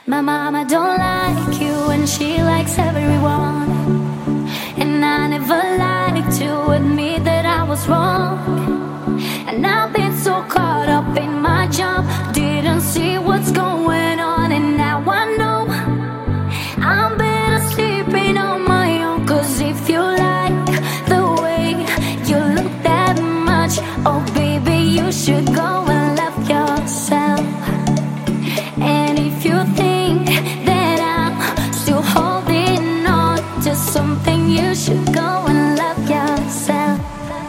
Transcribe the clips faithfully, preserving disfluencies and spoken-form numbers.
My mama don't like you and she likes everyone, and I never liked to admit that I was wrong. And I've been so caught up in my job, didn't see what's going on. And now I know I'm better sleeping on my own. Cause if you like the way you look that much, oh baby, you should go and love yourself. And if you think that I'm still holding on to something, you should go and love yourself.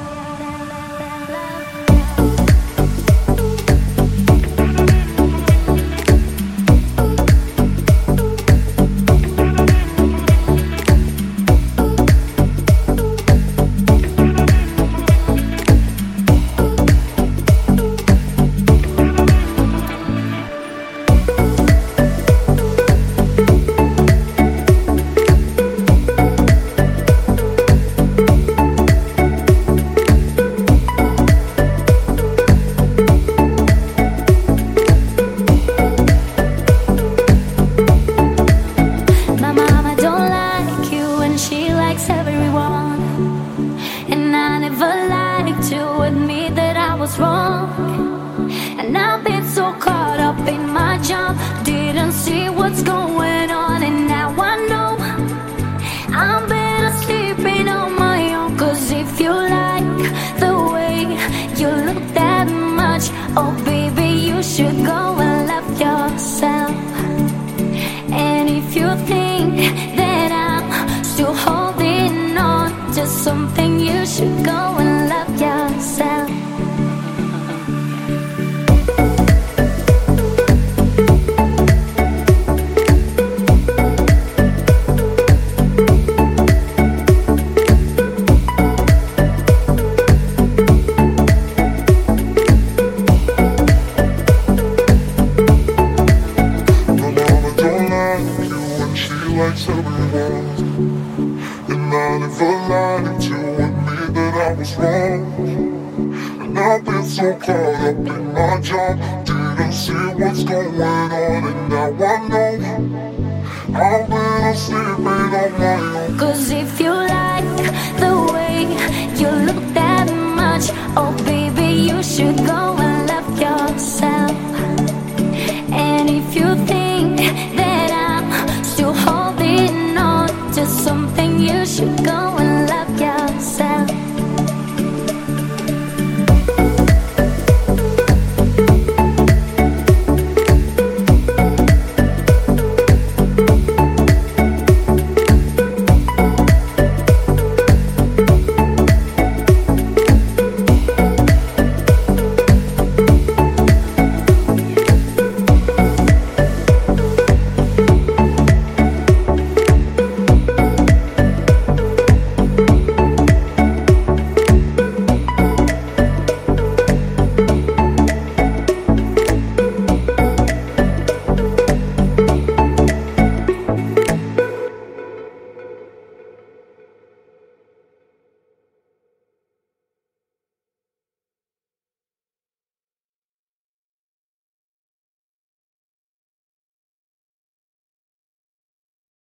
Everyone, and I never liked to admit that I was wrong. And I've been so caught up in my job, didn't see what's going on. And now I know I'm better sleeping on my own. Cause if you like the way you look that much, oh baby, you should go and love yourself. And if you think that I'm still holding on to something, you should go and love yourself. Likes everyone, and I never lied to admit that I was wrong. And I've been so caught up in my job, didn't see what's going on. And now I know I've been sleeping on my own. Cause if you like the way you look that much, oh baby, you should go